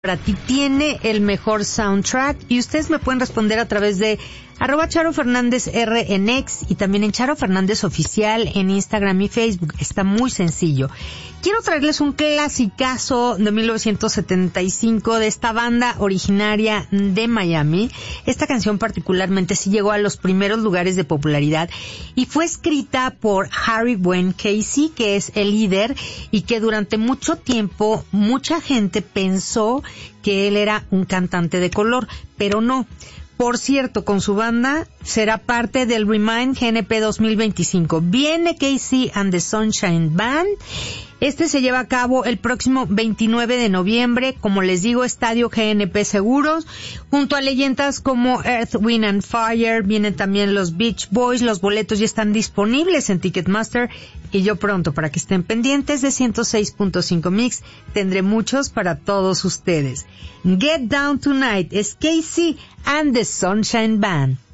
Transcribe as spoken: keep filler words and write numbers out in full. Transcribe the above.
para ti tiene el mejor soundtrack? Y ustedes me pueden responder a través de arroba Charo Fernández R en X y también en Charo Fernández Oficial en Instagram y Facebook. Está muy sencillo. Quiero traerles un clasicazo de mil novecientos setenta y cinco de esta banda originaria de Miami. Esta canción particularmente sí llegó a los primeros lugares de popularidad y fue escrita por Harry Wayne Casey, que es el líder y que durante mucho tiempo mucha gente pensó que él era un cantante de color, pero no. Por cierto, con su banda será parte del Remind G N P dos mil veinticinco. Viene Casey and the Sunshine Band. Este se lleva a cabo el próximo veintinueve de noviembre, como les digo, Estadio G N P Seguros, junto a leyendas como Earth, Wind and Fire. Vienen también los Beach Boys. Los boletos ya están disponibles en Ticketmaster y yo pronto, para que estén pendientes de ciento seis punto cinco Mix, tendré muchos para todos ustedes. Get Down Tonight es Casey and the Sunshine Band.